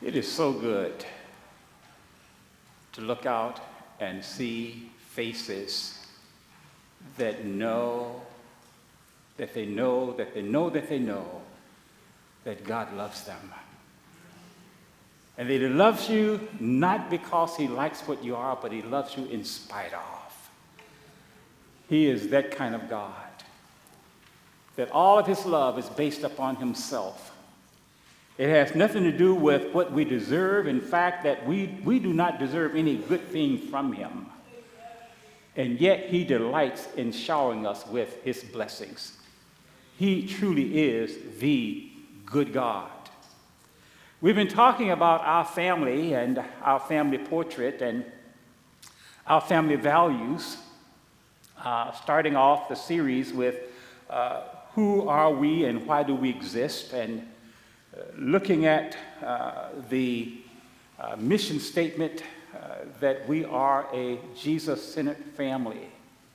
It is so good to look out and see faces that know that they know that they know that they know that God loves them. And that He loves you not because He likes what you are, but He loves you in spite of. He is that kind of God. That all of His love is based upon Himself. It has nothing to do with what we deserve. In fact, that we do not deserve any good thing from Him. And yet He delights in showering us with His blessings. He truly is the good God. We've been talking about our family and our family portrait and our family values, starting off the series with who are we and why do we exist, and looking at the mission statement that we are a Jesus-centered family.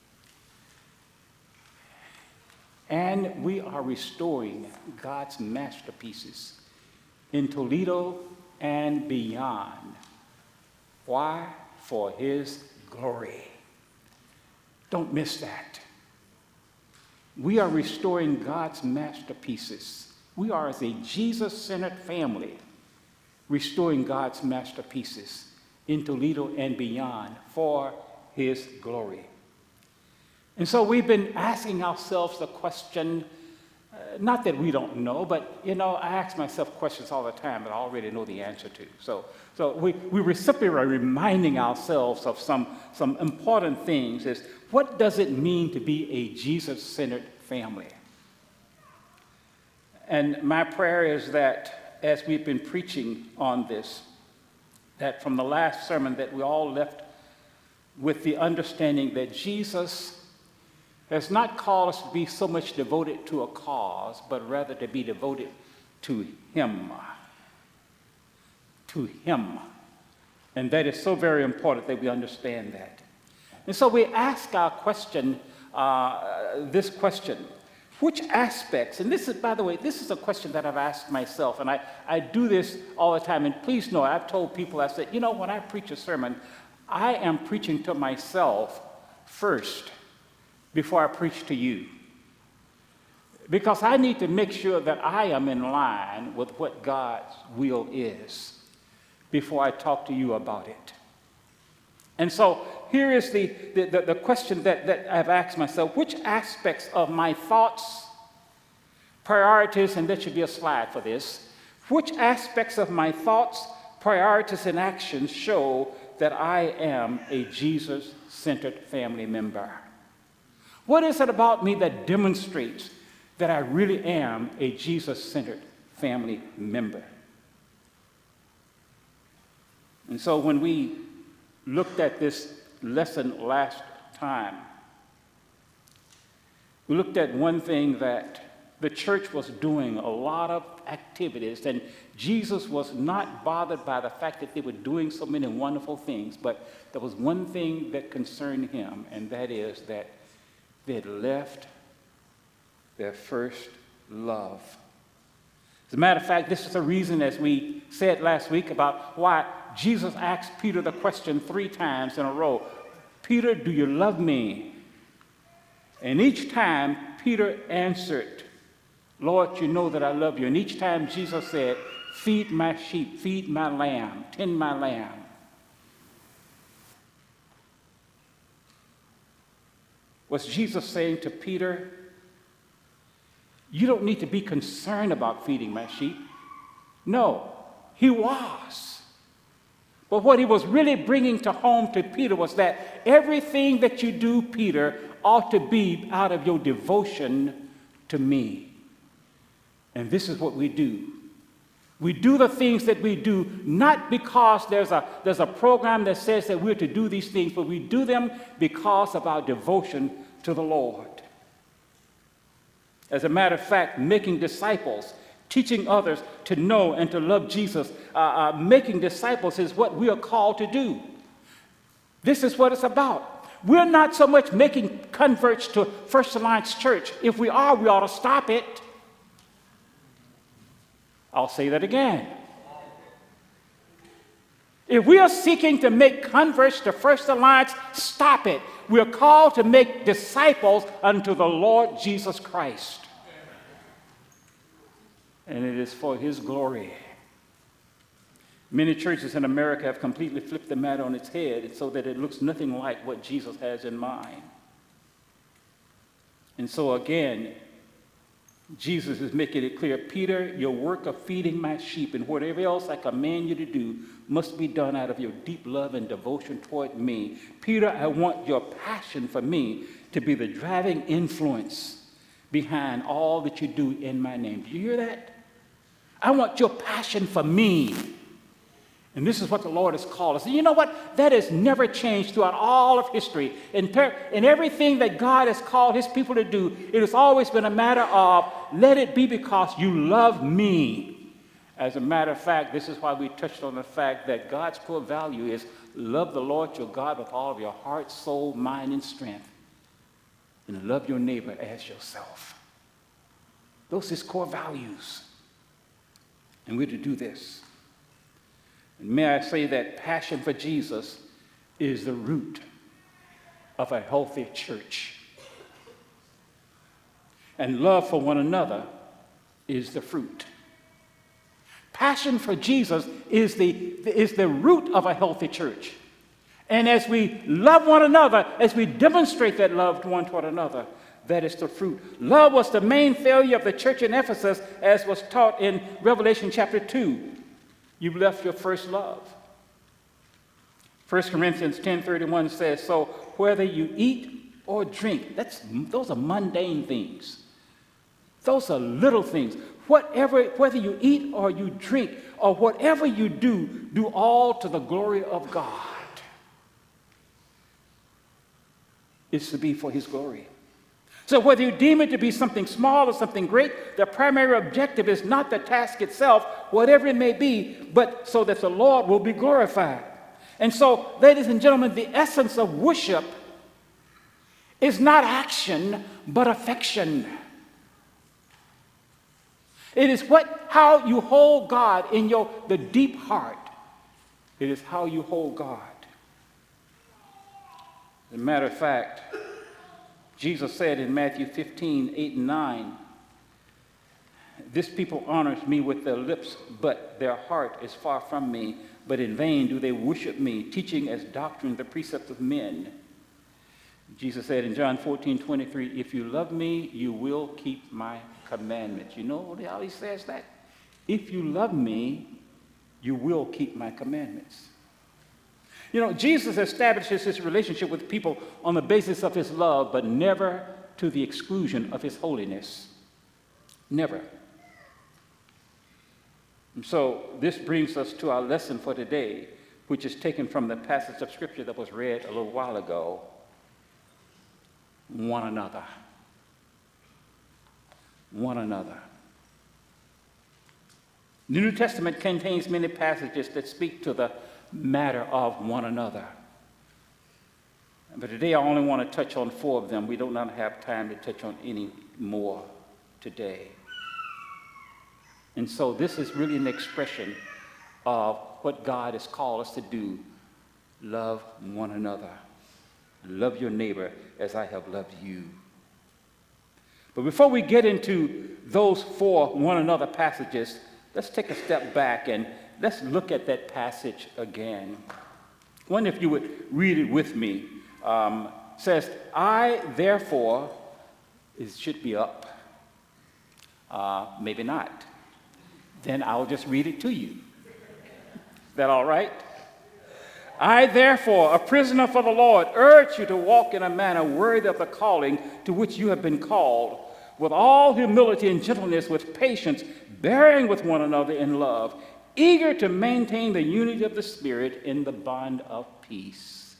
And we are restoring God's masterpieces in Toledo and beyond. Why? For His glory. Don't miss that. We are restoring God's masterpieces. We are, as a Jesus-centered family, restoring God's masterpieces in Toledo and beyond for His glory. And so we've been asking ourselves the question, not that we don't know, but, I ask myself questions all the time that I already know the answer to. So we simply are reminding ourselves of some important things. Is what does it mean to be a Jesus-centered family? And my prayer is that as we've been preaching on this, that from the last sermon that we all left with the understanding that Jesus has not called us to be so much devoted to a cause, but rather to be devoted to Him. To Him. And that is so very important that we understand that. And so we ask our question, this question, which aspects, and this is, by the way, this is a question that I've asked myself, and I do this all the time, and please know, I've told people, I said, when I preach a sermon, I am preaching to myself first before I preach to you. Because I need to make sure that I am in line with what God's will is before I talk to you about it. And so here is the question that I've asked myself: which aspects of my thoughts, priorities, and there should be a slide for this, which aspects of my thoughts, priorities, and actions show that I am a Jesus-centered family member? What is it about me that demonstrates that I really am a Jesus-centered family member? And so when we looked at this lesson last time, we looked at one thing that the church was doing a lot of activities, and Jesus was not bothered by the fact that they were doing so many wonderful things, but there was one thing that concerned Him, and that is that they had left their first love. As a matter of fact, this is the reason, as we said last week, about why Jesus asked Peter the question 3 times in a row: Peter, do you love me? And each time Peter answered, Lord, you know that I love you. And each time Jesus said, feed my sheep, feed my lamb, tend my lamb. Was Jesus saying to Peter, you don't need to be concerned about feeding my sheep? No, He was. But what He was really bringing to home to Peter was that everything that you do, Peter, ought to be out of your devotion to me. And this is what we do. We do the things that we do not because there's a program that says that we're to do these things, but we do them because of our devotion to the Lord. As a matter of fact, making disciples, teaching others to know and to love Jesus, making disciples is what we are called to do. This is what it's about. We're not so much making converts to First Alliance Church. If we are, we ought to stop it. I'll say that again. If we are seeking to make converts to First Alliance, stop it. We are called to make disciples unto the Lord Jesus Christ. And it is for his glory. Many churches in America have completely flipped the matter on its head so that it looks nothing like what Jesus has in mind. And so again, Jesus is making it clear, Peter, your work of feeding my sheep and whatever else I command you to do must be done out of your deep love and devotion toward me. Peter, I want your passion for me to be the driving influence behind all that you do in my name. Do you hear that? I want your passion for me. And this is what the Lord has called us. And you know what? That has never changed throughout all of history. In everything that God has called his people to do, it has always been a matter of, let it be because you love me. As a matter of fact, this is why we touched on the fact that God's core value is love the Lord your God with all of your heart, soul, mind, and strength. And love your neighbor as yourself. Those are his core values. And we're to do this. And may I say that passion for Jesus is the root of a healthy church. And love for one another is the fruit. Passion for Jesus is the root of a healthy church. And as we love one another, as we demonstrate that love one toward another, that is the fruit. Love was the main failure of the church in Ephesus, as was taught in Revelation chapter 2. You've left your first love. 1 Corinthians 10:31 says, so whether you eat or drink, those are mundane things. Those are little things. Whether you eat or you drink or whatever you do all to the glory of God. It's to be for his glory. So whether you deem it to be something small or something great, the primary objective is not the task itself, whatever it may be, but so that the Lord will be glorified. And so, ladies and gentlemen, the essence of worship is not action, but affection. It is how you hold God in the deep heart. It is how you hold God. As a matter of fact, Jesus said in Matthew 15:8-9, this people honors me with their lips, but their heart is far from me. But in vain do they worship me, teaching as doctrine the precepts of men. Jesus said in John 14:23, if you love me, you will keep my commandments. You know how he says that? If you love me, you will keep my commandments. You know, Jesus establishes his relationship with people on the basis of his love, but never to the exclusion of his holiness. Never. And so this brings us to our lesson for today, which is taken from the passage of Scripture that was read a little while ago. One another. One another. The New Testament contains many passages that speak to the matter of one another. But today I only want to touch on 4 of them. We do not have time to touch on any more today. And so this is really an expression of what God has called us to do. Love one another. Love your neighbor as I have loved you. But before we get into those 4 one another passages, let's take a step back and let's look at that passage again. I wonder if you would read it with me. Says, I therefore, it should be up. Maybe not. Then I'll just read it to you. Is that all right? I therefore, a prisoner for the Lord, urge you to walk in a manner worthy of the calling to which you have been called, with all humility and gentleness, with patience, bearing with one another in love, eager to maintain the unity of the Spirit in the bond of peace.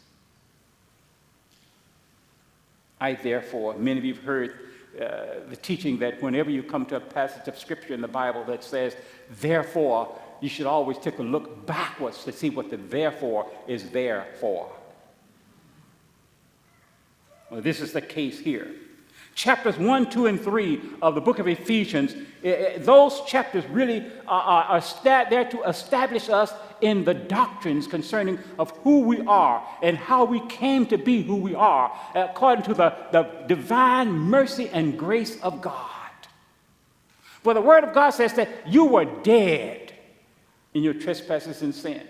I therefore, many of you have heard the teaching that whenever you come to a passage of Scripture in the Bible that says, therefore, you should always take a look backwards to see what the therefore is there for. Well, this is the case here. Chapters 1, 2, and 3 of the book of Ephesians, those chapters really are there to establish us in the doctrines concerning of who we are and how we came to be who we are according to the divine mercy and grace of God. For the Word of God says that you were dead in your trespasses and sin.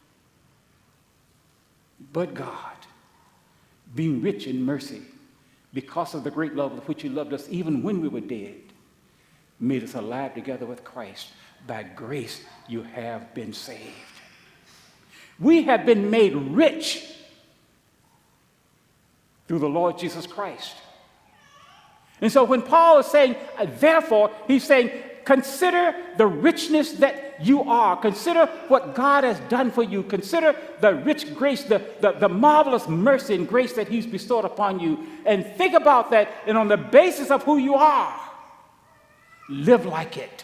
But God, being rich in mercy, because of the great love with which he loved us, even when we were dead, made us alive together with Christ. By grace you have been saved. We have been made rich through the Lord Jesus Christ. And so when Paul is saying, therefore, he's saying, consider the richness that you are. Consider what God has done for you. Consider the rich grace, the marvelous mercy and grace that he's bestowed upon you. And think about that, and on the basis of who you are, live like it.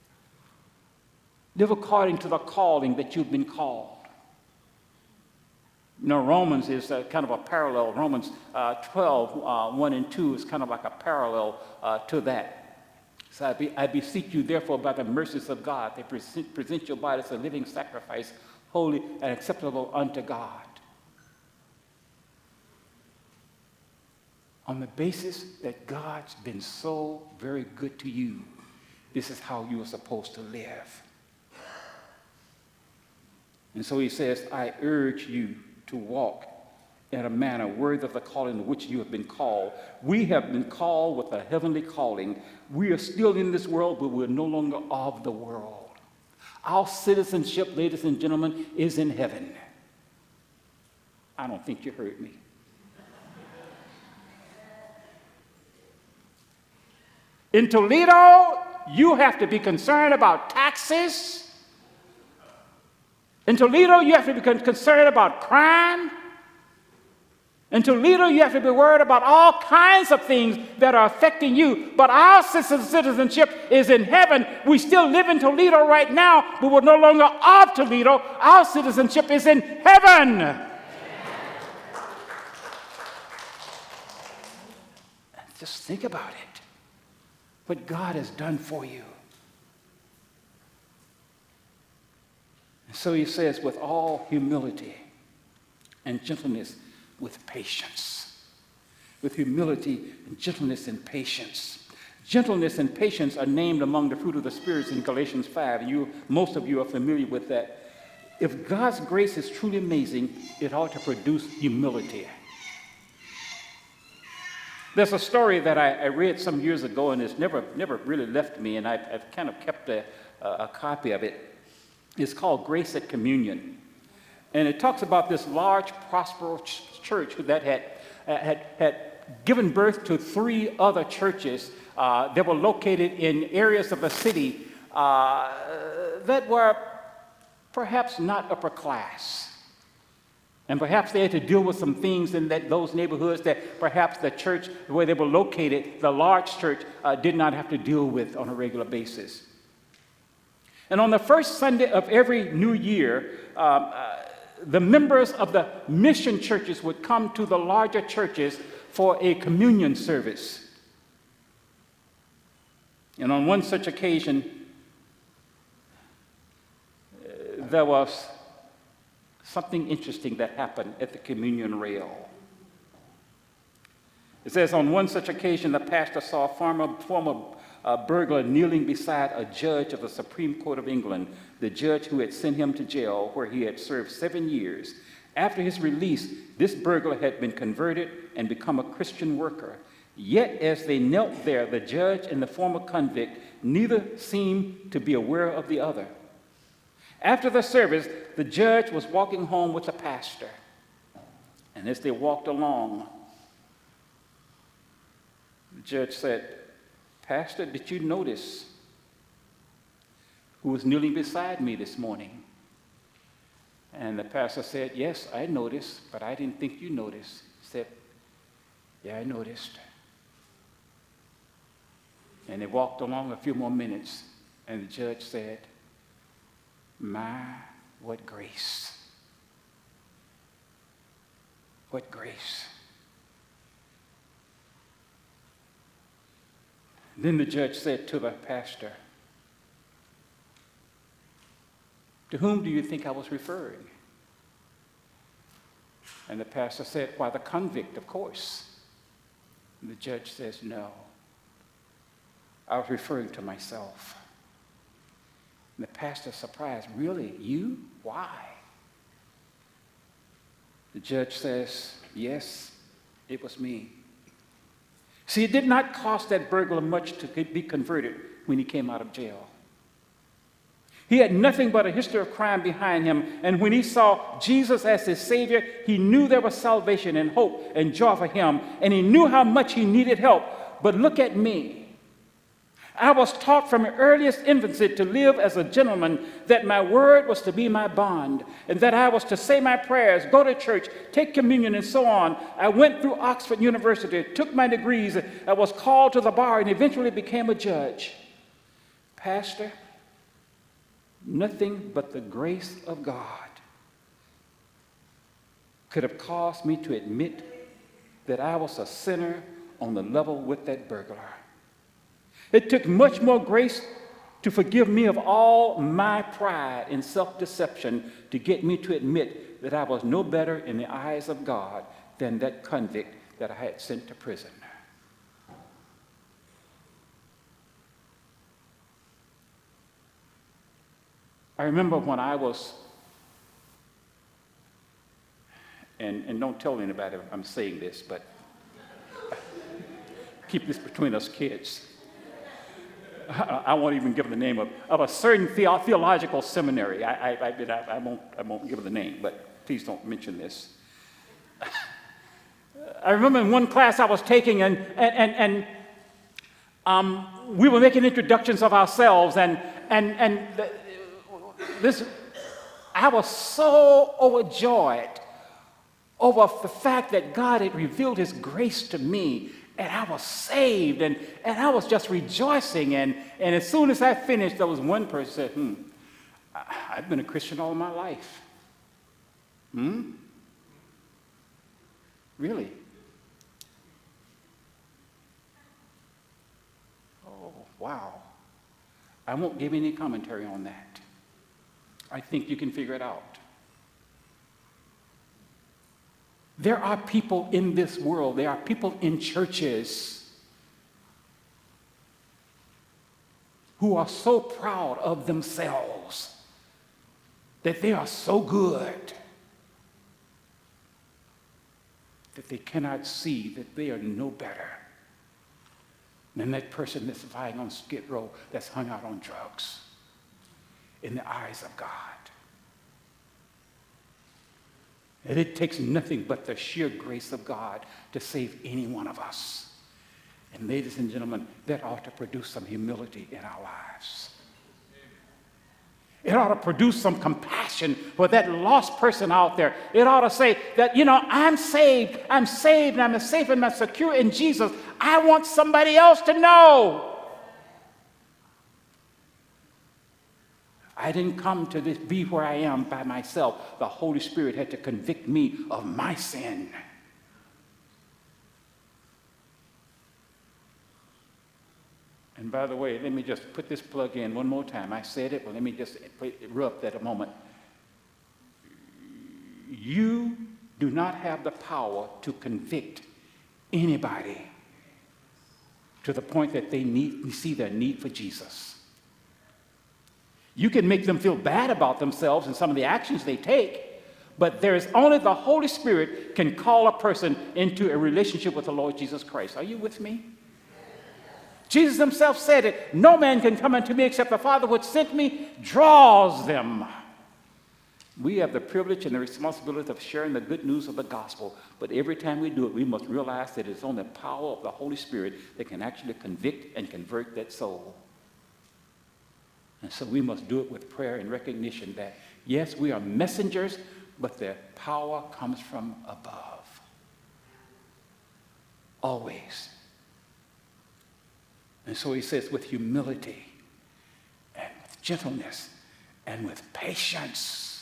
Live according to the calling that you've been called. You know, Romans is kind of a parallel. Romans 12, 1 and 2 is kind of like a parallel to that. So I beseech you, therefore, by the mercies of God, that present your body as a living sacrifice, holy and acceptable unto God. On the basis that God's been so very good to you, this is how you are supposed to live. And so he says, I urge you to walk in a manner worthy of the calling to which you have been called. We have been called with a heavenly calling. We are still in this world, but we're no longer of the world. Our citizenship, ladies and gentlemen, is in heaven. I don't think you heard me. In Toledo, you have to be concerned about taxes. In Toledo, you have to be concerned about crime. In Toledo, you have to be worried about all kinds of things that are affecting you. But our citizenship is in heaven. We still live in Toledo right now, but we're no longer of Toledo. Our citizenship is in heaven. Just think about it. What God has done for you. And so he says, with all humility and gentleness, with patience. With humility and gentleness and patience. Gentleness and patience are named among the fruit of the Spirit in Galatians 5. Most of you are familiar with that. If God's grace is truly amazing, it ought to produce humility. There's a story that I read some years ago, and it's never really left me, and I've kind of kept a copy of it. It's called Grace at Communion. And it talks about this large, prosperous church that had given birth to 3 other churches that were located in areas of the city that were perhaps not upper class. And perhaps they had to deal with some things in those neighborhoods that perhaps the church, where they were located, the large church, did not have to deal with on a regular basis. And on the first Sunday of every new year, the members of the mission churches would come to the larger churches for a communion service. And on one such occasion, there was something interesting that happened at the communion rail. It says, on one such occasion, the pastor saw a former burglar kneeling beside a judge of the Supreme Court of England, the judge who had sent him to jail where he had served 7 years. After his release, this burglar had been converted and become a Christian worker. Yet as they knelt there, the judge and the former convict neither seemed to be aware of the other. After the service, the judge was walking home with the pastor. And as they walked along, the judge said, Pastor, did you notice who was kneeling beside me this morning? And the pastor said, yes, I noticed, but I didn't think you noticed. He said, yeah, I noticed. And they walked along a few more minutes, and the judge said, my, what grace. What grace. Then the judge said to the pastor, "To whom do you think I was referring?" And the pastor said, "Why, the convict, of course." And the judge says, "No, I was referring to myself." And the pastor's surprised, "Really? You? Why?" The judge says, "Yes, it was me." See, it did not cost that burglar much to be converted when he came out of jail. He had nothing but a history of crime behind him, and when he saw Jesus as his Savior, he knew there was salvation and hope and joy for him, and he knew how much he needed help. But look at me. I was taught from the earliest infancy to live as a gentleman, that my word was to be my bond, and that I was to say my prayers, go to church, take communion, and so on. I went through Oxford University, took my degrees, I was called to the bar, and eventually became a judge. Pastor, nothing but the grace of God could have caused me to admit that I was a sinner on the level with that burglar. It took much more grace to forgive me of all my pride and self-deception to get me to admit that I was no better in the eyes of God than that convict that I had sent to prison. I remember when I was, and don't tell anybody I'm saying this, but keep this between us kids. I won't even give the name of a certain theological seminary. I won't give the name, but please don't mention this. I remember in one class I was taking, and we were making introductions of ourselves, and I was so overjoyed over the fact that God had revealed his grace to me, and I was saved, and I was just rejoicing. And as soon as I finished, there was one person who said, I've been a Christian all my life. Really? Oh, wow. I won't give any commentary on that. I think you can figure it out. There are people in this world, there are people in churches who are so proud of themselves that they are so good that they cannot see that they are no better than that person that's lying on Skid Row that's hung out on drugs in the eyes of God. And it takes nothing but the sheer grace of God to save any one of us. And ladies and gentlemen, that ought to produce some humility in our lives. It ought to produce some compassion for that lost person out there. It ought to say that, I'm saved, and I'm safe and I'm secure in Jesus. I want somebody else to know. I didn't come to be where I am by myself. The Holy Spirit had to convict me of my sin. And by the way, let me just put this plug in one more time. I said it, but let me just interrupt that a moment. You do not have the power to convict anybody to the point that they see their need for Jesus. You can make them feel bad about themselves and some of the actions they take, but there is only the Holy Spirit can call a person into a relationship with the Lord Jesus Christ. Are you with me? Jesus himself said it. No man can come unto me except the Father which sent me draws them. We have the privilege and the responsibility of sharing the good news of the gospel, but every time we do it, we must realize that it's only the power of the Holy Spirit that can actually convict and convert that soul. And so we must do it with prayer and recognition that, yes, we are messengers, but their power comes from above. Always. And so he says, with humility and with gentleness and with patience.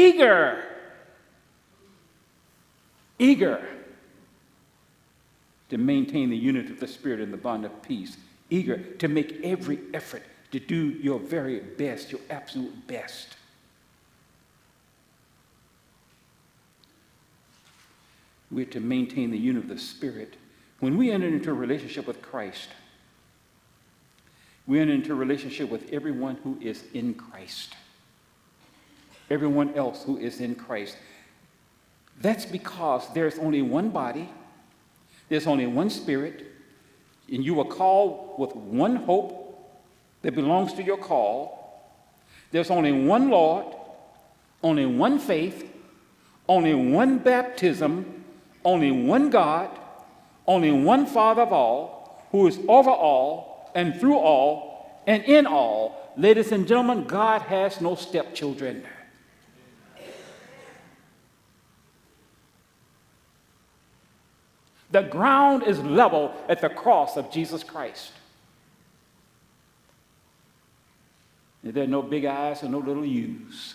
Eager to maintain the unity of the Spirit in the bond of peace, eager to make every effort to do your very best, your absolute best. We're to maintain the unity of the Spirit. When we enter into a relationship with Christ, we enter into a relationship with everyone who is in Christ. Everyone else who is in Christ. That's because there's only one body, there's only one Spirit, and you are called with one hope that belongs to your call. There's only one Lord, only one faith, only one baptism, only one God, only one Father of all, who is over all and through all and in all. Ladies and gentlemen, God has no stepchildren. The ground is level at the cross of Jesus Christ. There are no big I's and no little U's.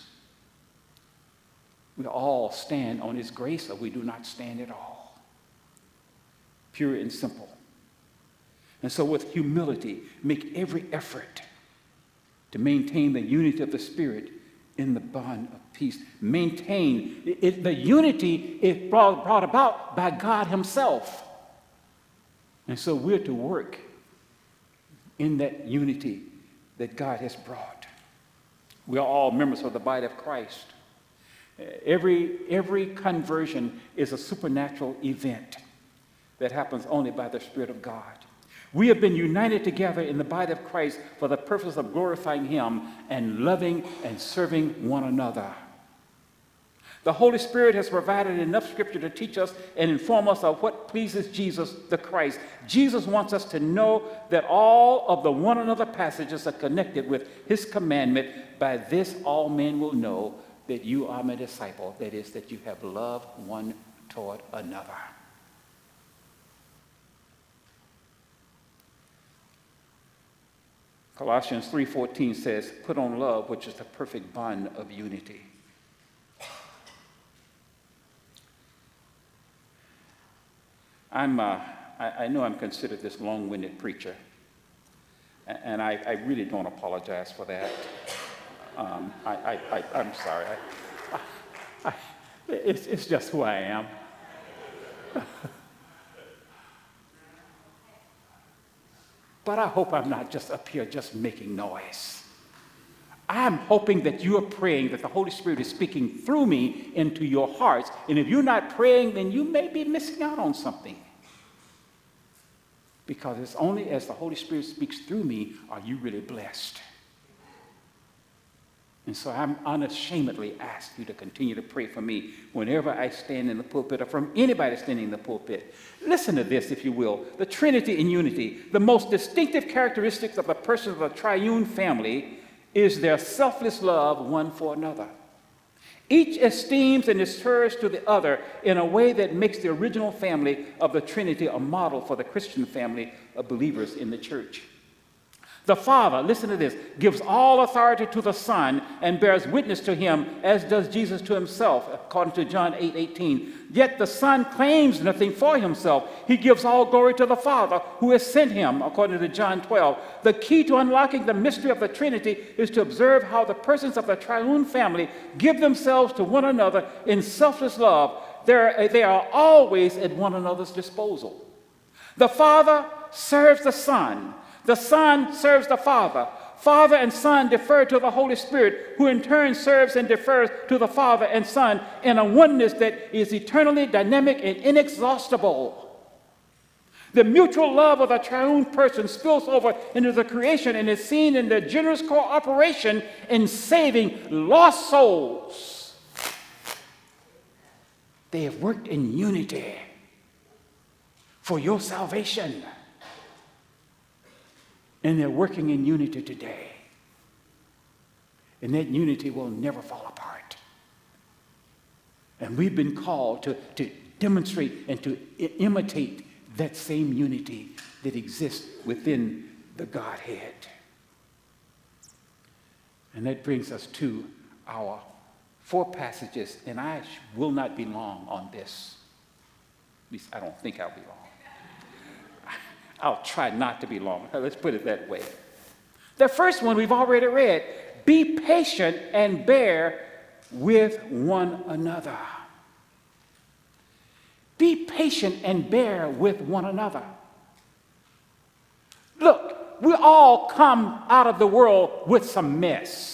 We all stand on his grace, or we do not stand at all. Pure and simple. And so with humility, make every effort to maintain the unity of the Spirit in the bond of peace. Maintain it. The unity is brought about by God himself. And so we're to work in that unity that God has brought. We are all members of the body of Christ. Every conversion is a supernatural event that happens only by the Spirit of God. We have been united together in the body of Christ for the purpose of glorifying him and loving and serving one another. The Holy Spirit has provided enough scripture to teach us and inform us of what pleases Jesus the Christ. Jesus wants us to know that all of the one another passages are connected with his commandment. By this all men will know that you are my disciple. That is, that you have loved one toward another. Colossians 3:14 says, put on love, which is the perfect bond of unity. I know I'm considered this long-winded preacher, and I really don't apologize for that. I'm sorry. It's just who I am. But I hope I'm not just up here just making noise. I'm hoping that you are praying that the Holy Spirit is speaking through me into your hearts. And if you're not praying, then you may be missing out on something. Because it's only as the Holy Spirit speaks through me are you really blessed. And so I'm unashamedly ask you to continue to pray for me whenever I stand in the pulpit or from anybody standing in the pulpit. Listen to this, if you will. The Trinity in unity. The most distinctive characteristics of the persons of the triune family is their selfless love one for another. Each esteems and deters to the other in a way that makes the original family of the Trinity a model for the Christian family of believers in the church. The Father, listen to this, gives all authority to the Son and bears witness to him, as does Jesus to himself, according to John 8:18. Yet the Son claims nothing for himself. He gives all glory to the Father who has sent him, according to John 12. The key to unlocking the mystery of the Trinity is to observe how the persons of the triune family give themselves to one another in selfless love. They are always at one another's disposal. The Father serves the Son. The Son serves the Father. Father and Son defer to the Holy Spirit, who in turn serves and defers to the Father and Son in a oneness that is eternally dynamic and inexhaustible. The mutual love of the triune person spills over into the creation and is seen in their generous cooperation in saving lost souls. They have worked in unity for your salvation. And they're working in unity today. And that unity will never fall apart. And we've been called to demonstrate and to imitate that same unity that exists within the Godhead. And that brings us to our 4 passages, and I will not be long on this. At least I don't think I'll be long. I'll try not to be long. Let's put it that way. The first one we've already read. Be patient and bear with one another. Be patient and bear with one another. Look, we all come out of the world with some mess.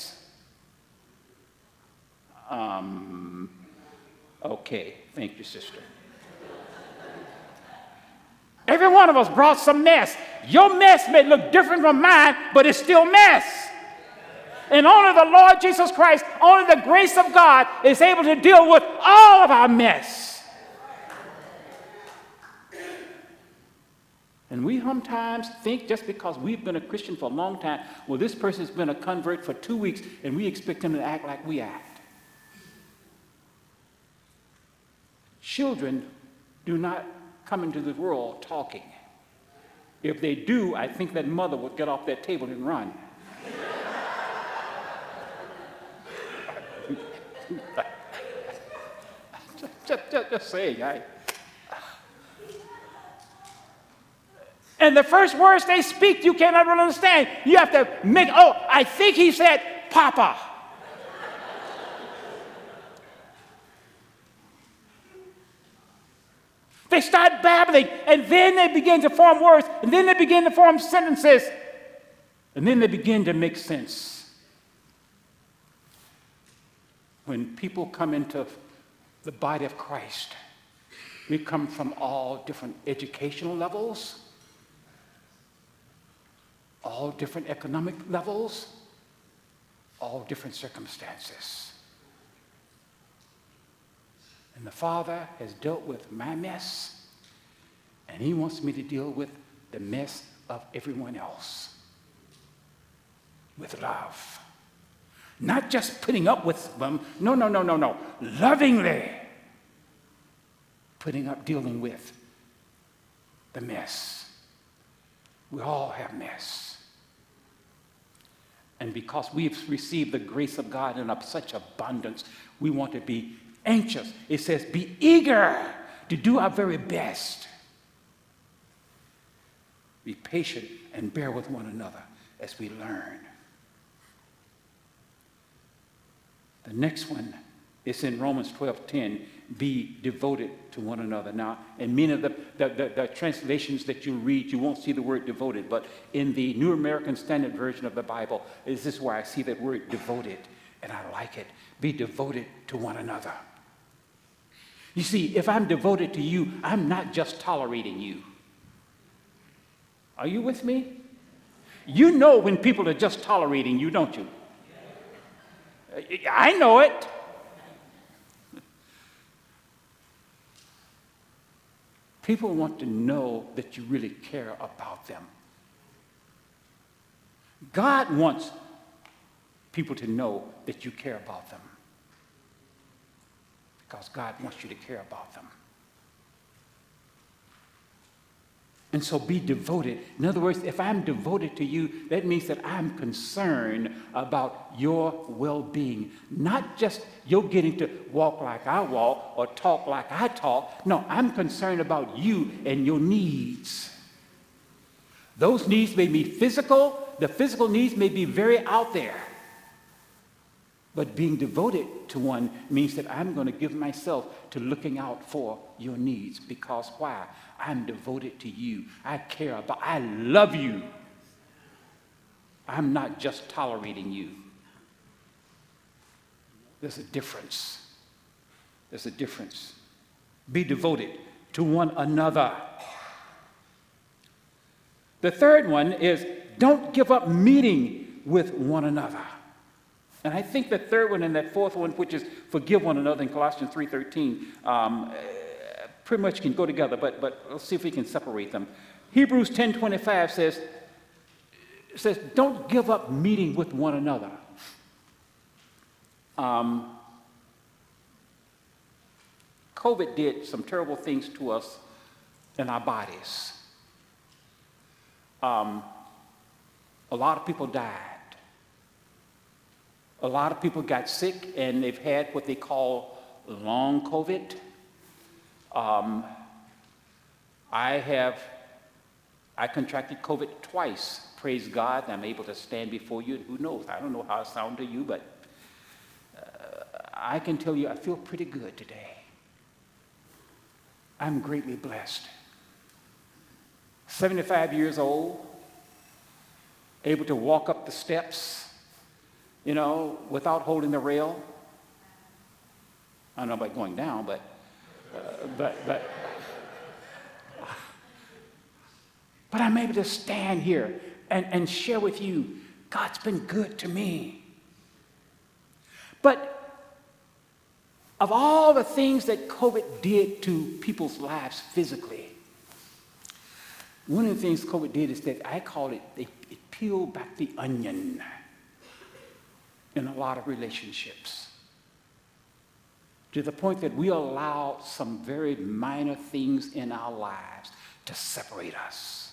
Okay, thank you, sister. Every one of us brought some mess. Your mess may look different from mine, but it's still mess. And only the Lord Jesus Christ, only the grace of God is able to deal with all of our mess. And we sometimes think just because we've been a Christian for a long time, well, this person's been a convert for 2 weeks, and we expect them to act like we act. Children do not come into the world talking. If they do, I think that mother would get off that table and run. just saying. And the first words they speak, you cannot really understand. You have to make, I think he said, Papa. They start babbling, and then they begin to form words, and then they begin to form sentences, and then they begin to make sense. When people come into the body of Christ, we come from all different educational levels, all different economic levels, all different circumstances. And the Father has dealt with my mess, and he wants me to deal with the mess of everyone else with love. Not just putting up with them. No. Lovingly putting up, dealing with the mess. We all have mess. And because we've received the grace of God in such abundance, we want to be anxious. It says, be eager to do our very best. Be patient and bear with one another as we learn. The next one is in Romans 12:10. Be devoted to one another. Now, in many of the translations that you read, you won't see the word devoted, but in the New American Standard Version of the Bible, this is where I see that word devoted, and I like it. Be devoted to one another. You see, if I'm devoted to you, I'm not just tolerating you. Are you with me? You know when people are just tolerating you, don't you? I know it. People want to know that you really care about them. God wants people to know that you care about them. Because God wants you to care about them. And so be devoted. In other words, if I'm devoted to you, that means that I'm concerned about your well-being. Not just you're getting to walk like I walk or talk like I talk. No, I'm concerned about you and your needs. Those needs may be physical. The physical needs may be very out there. But being devoted to one means that I'm going to give myself to looking out for your needs. Because why? I'm devoted to you. I love you. I'm not just tolerating you. There's a difference. There's a difference. Be devoted to one another. The third one is don't give up meeting with one another. And I think the third one and that fourth one, which is forgive one another in Colossians 3:13, pretty much can go together, but let's see if we can separate them. Hebrews 10:25 says, don't give up meeting with one another. COVID did some terrible things to us in our bodies. A lot of people died. A lot of people got sick, and they've had what they call long COVID. I have I contracted COVID twice. Praise God, I'm able to stand before you. Who knows? I don't know how I sound to you, but I can tell you I feel pretty good today. I'm greatly blessed. 75 years old, able to walk up the steps, without holding the rail. I don't know about going down, but I'm able to stand here and share with you, God's been good to me. But of all the things that COVID did to people's lives physically, one of the things COVID did is that I call it, it peeled back the onion in a lot of relationships, to the point that we allow some very minor things in our lives to separate us.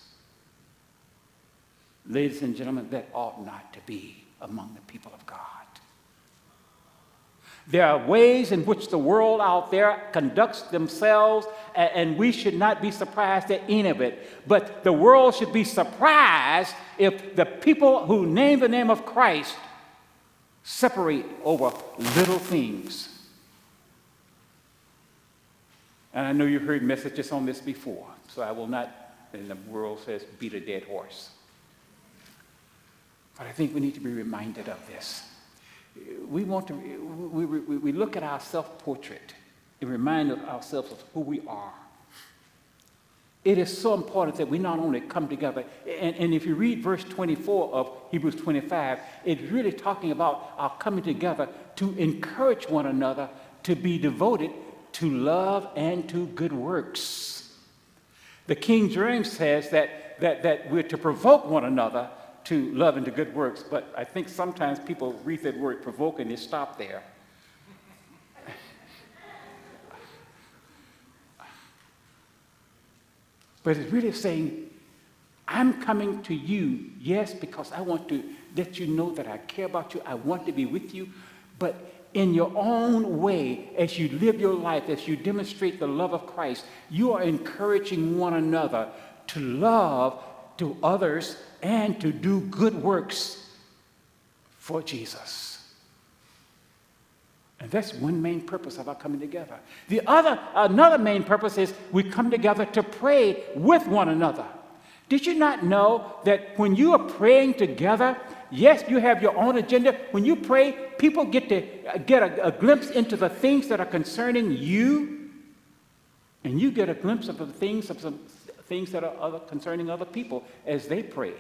Ladies and gentlemen, that ought not to be among the people of God. There are ways in which the world out there conducts themselves, and we should not be surprised at any of it. But the world should be surprised if the people who name the name of Christ separate over little things. And I know you've heard messages on this before, so I will not, and the world says, beat a dead horse. But I think we need to be reminded of this. We look at our self-portrait and remind ourselves of who we are. It is so important that we not only come together, and if you read verse 24 of Hebrews 25, it's really talking about our coming together to encourage one another to be devoted to love and to good works. The King James says that we're to provoke one another to love and to good works, but I think sometimes people read that word provoke and they stop there. But it's really saying, I'm coming to you, yes, because I want to let you know that I care about you, I want to be with you, but in your own way, as you live your life, as you demonstrate the love of Christ, you are encouraging one another to love to others and to do good works for Jesus. And that's one main purpose of our coming together. Another main purpose is we come together to pray with one another. Did you not know that when you are praying together, yes, you have your own agenda. When you pray, people get to get a glimpse into the things that are concerning you, and you get a glimpse of the things that are concerning other people as they pray.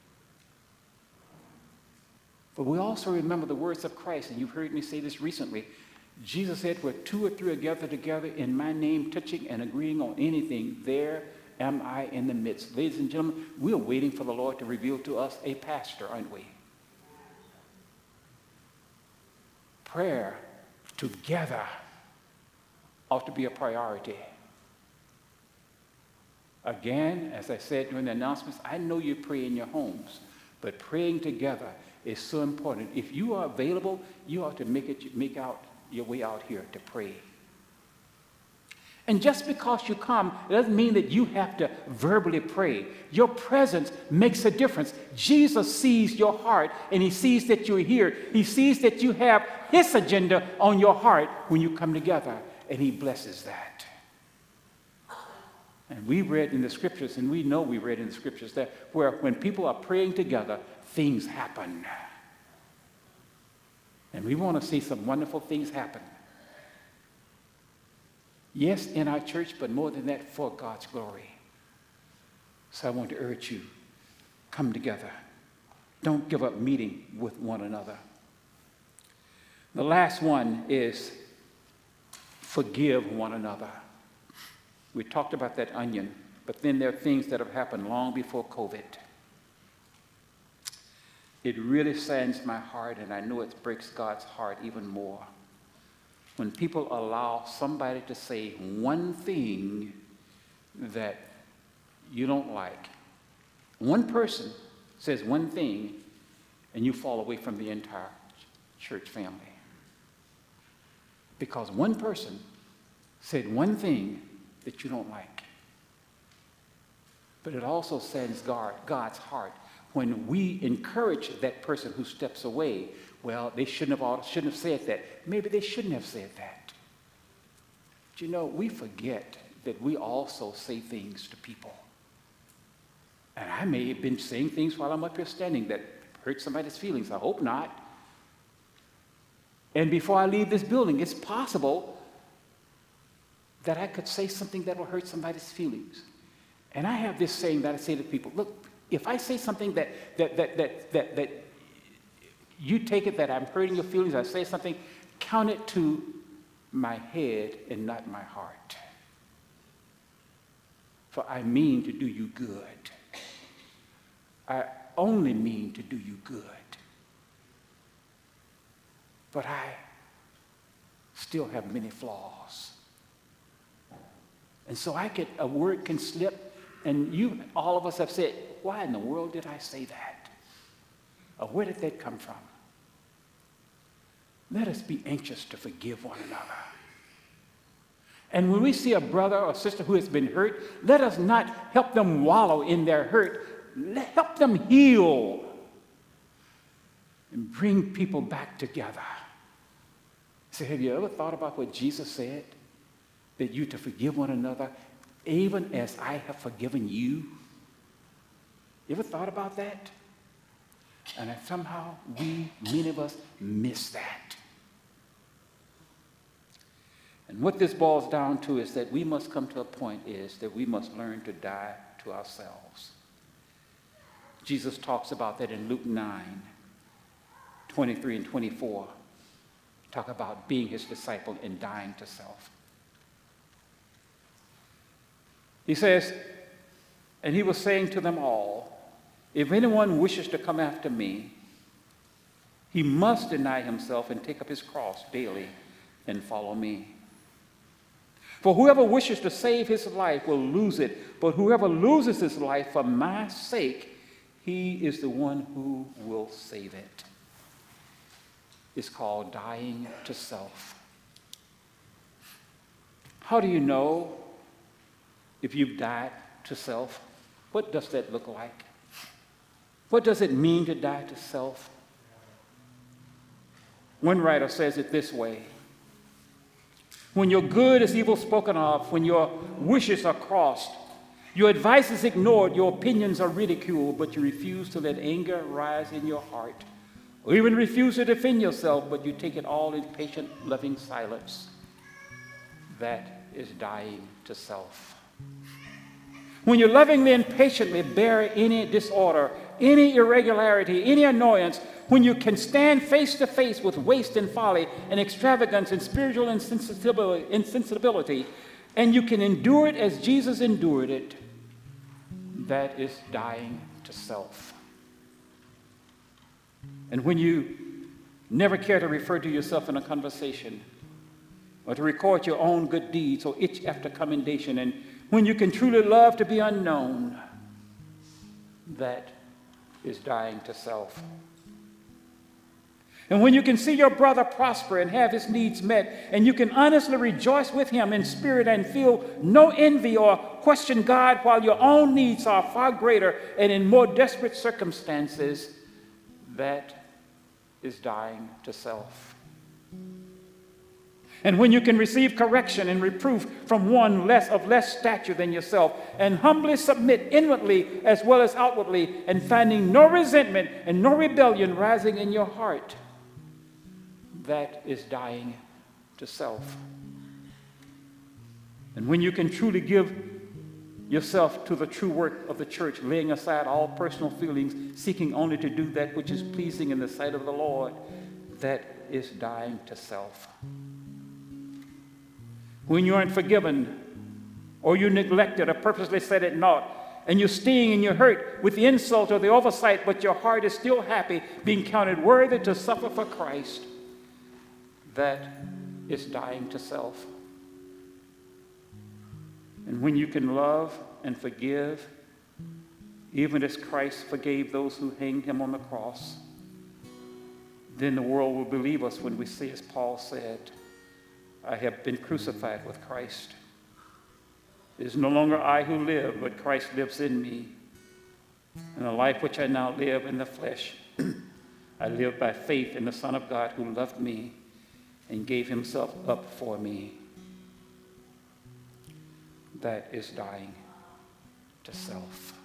But we also remember the words of Christ, and you've heard me say this recently. Jesus said, where two or three are gathered together in my name, touching and agreeing on anything, there am I in the midst. Ladies and gentlemen, we are waiting for the Lord to reveal to us a pastor, aren't we? Prayer together ought to be a priority. Again, as I said during the announcements, I know you pray in your homes, but praying together is so important. If you are available, you ought to make out your way out here to pray. And just because you come, it doesn't mean that you have to verbally pray. Your presence makes a difference. Jesus sees your heart, and he sees that you're here. He sees that you have his agenda on your heart when you come together, and he blesses that. And we read in the scriptures, and we know we read in the scriptures that where when people are praying together, things happen. And we want to see some wonderful things happen. Yes, in our church, but more than that, for God's glory. So I want to urge you, come together. Don't give up meeting with one another. The last one is forgive one another. We talked about that onion, but then there are things that have happened long before COVID. It really saddens my heart, and I know it breaks God's heart even more, when people allow somebody to say one thing that you don't like. One person says one thing, and you fall away from the entire church family. Because one person said one thing that you don't like. But it also saddens God's heart when we encourage that person who steps away. Well, they shouldn't have said that. Maybe they shouldn't have said that. But you know, we forget that we also say things to people. And I may have been saying things while I'm up here standing that hurt somebody's feelings. I hope not. And before I leave this building, it's possible that I could say something that will hurt somebody's feelings. And I have this saying that I say to people, look, if I say something that you take it that I'm hurting your feelings, I say something, count it to my head and not my heart. For I mean to do you good. I only mean to do you good. But I still have many flaws. And so a word can slip, and all of us have said, why in the world did I say that? Or where did that come from? Let us be anxious to forgive one another. And when we see a brother or sister who has been hurt, let us not help them wallow in their hurt. Help them heal and bring people back together. So have you ever thought about what Jesus said? That you to forgive one another even as I have forgiven you? You ever thought about that? And somehow many of us miss that. And what this boils down to is that we must come to a point is that we must learn to die to ourselves. Jesus talks about that in Luke 9:23 and 24. Talk about being his disciple and dying to self. He says, and he was saying to them all, if anyone wishes to come after me, he must deny himself and take up his cross daily and follow me. For whoever wishes to save his life will lose it, but whoever loses his life for my sake, he is the one who will save it. It's called dying to self. How do you know if you've died to self? What does that look like? What does it mean to die to self? One writer says it this way: when your good is evil spoken of, when your wishes are crossed, your advice is ignored, your opinions are ridiculed, but you refuse to let anger rise in your heart, or even refuse to defend yourself, but you take it all in patient, loving silence. That is dying to self. When you lovingly and patiently bear any disorder, any irregularity, any annoyance, when you can stand face to face with waste and folly and extravagance and spiritual insensibility, and you can endure it as Jesus endured it, that is dying to self. And when you never care to refer to yourself in a conversation or to record your own good deeds or itch after commendation, and when you can truly love to be unknown, that is dying to self. And when you can see your brother prosper and have his needs met, and you can honestly rejoice with him in spirit and feel no envy or question God while your own needs are far greater and in more desperate circumstances, that is dying to self. And when you can receive correction and reproof from one of less stature than yourself, and humbly submit inwardly as well as outwardly, and finding no resentment and no rebellion rising in your heart, that is dying to self. And when you can truly give yourself to the true work of the church, laying aside all personal feelings, seeking only to do that which is pleasing in the sight of the Lord, that is dying to self. When you aren't forgiven, or you neglected or purposely set at naught, and you sting and you hurt with the insult or the oversight, but your heart is still happy, being counted worthy to suffer for Christ, that is dying to self. And when you can love and forgive, even as Christ forgave those who hanged him on the cross, then the world will believe us when we say, as Paul said, I have been crucified with Christ. It is no longer I who live, but Christ lives in me. And the life which I now live in the flesh, I live by faith in the Son of God who loved me and gave himself up for me. That is dying to self.